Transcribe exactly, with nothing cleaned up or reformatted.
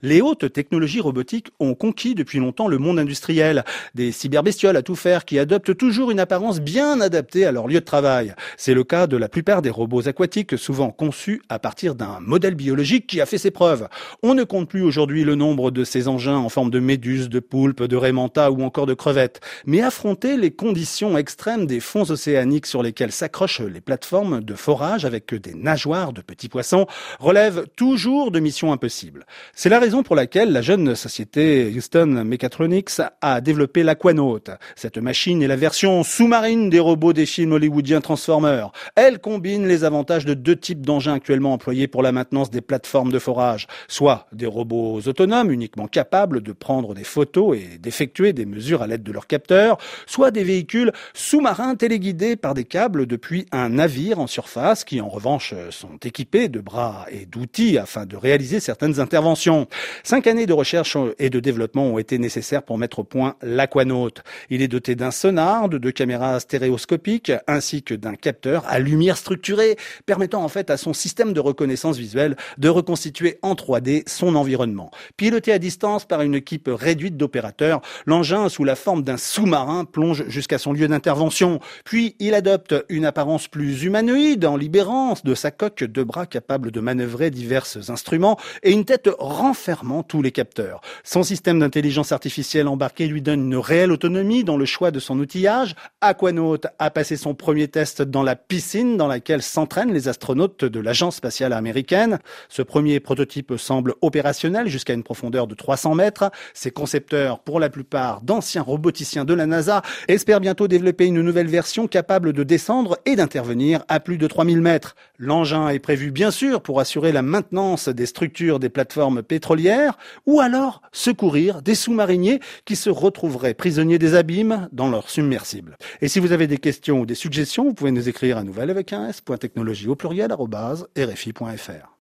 Les hautes technologies robotiques ont conquis depuis longtemps le monde industriel. Des cyberbestioles à tout faire qui adoptent toujours une apparence bien adaptée à leur lieu de travail. C'est le cas de la plupart des robots aquatiques, souvent conçus à partir d'un modèle biologique qui a fait ses preuves. On ne compte plus aujourd'hui le nombre de ces engins en forme de méduses, de poulpes, de raimentas ou encore de crevettes. Mais affronter les conditions extrêmes des fonds océaniques sur lesquels s'accrochent les plateformes de forage avec des nageoires de petits poissons relève toujours de missions impossibles. C'est la raison pour laquelle la jeune société Houston Mechatronics a développé l'Aquanaut. Cette machine est la version sous-marine des robots des films hollywoodiens Transformers. Elle combine les avantages de deux types d'engins actuellement employés pour la maintenance des plateformes de forage. Soit des robots autonomes uniquement capables de prendre des photos et d'effectuer des mesures à l'aide de leurs capteurs, soit des véhicules sous-marins téléguidés par des câbles depuis un navire en surface qui en revanche sont équipés de bras et d'outils afin de réaliser certaines interventions. Cinq années de recherche et de développement ont été nécessaires pour mettre au point l'Aquanaut. Il est doté d'un sonar, de deux caméras stéréoscopiques ainsi que d'un capteur à lumière structurée permettant en fait à son système de reconnaissance visuelle de reconstituer en trois D son environnement. Piloté à distance par une équipe réduite d'opérateurs, l'engin sous la forme d'un sous-marin plonge jusqu'à son lieu d'intervention. Puis il adopte une apparence plus humanoïde en libérant de sa coque deux bras capables de manœuvrer divers instruments et une tête renfermant tous les capteurs. Son système d'intelligence artificielle embarqué lui donne une réelle autonomie dans le choix de son outillage. Aquanaut a passé son premier test dans la piscine dans laquelle s'entraînent les astronautes de l'agence spatiale américaine. Ce premier prototype semble opérationnel jusqu'à une profondeur de trois cents mètres. Ses concepteurs, pour la plupart d'anciens roboticiens de la NASA, espèrent bientôt développer une nouvelle version capable de descendre et d'intervenir à plus de trois mille mètres. L'engin est prévu bien sûr pour assurer la maintenance des structures des plateformes pétrolières ou alors secourir des sous-mariniers qui se retrouveraient prisonniers des abîmes dans leur submersible. Et si vous avez des questions ou des suggestions, vous pouvez nous écrire à nouvelle avec un s, point technologie au pluriel, arobase, rfi point fr.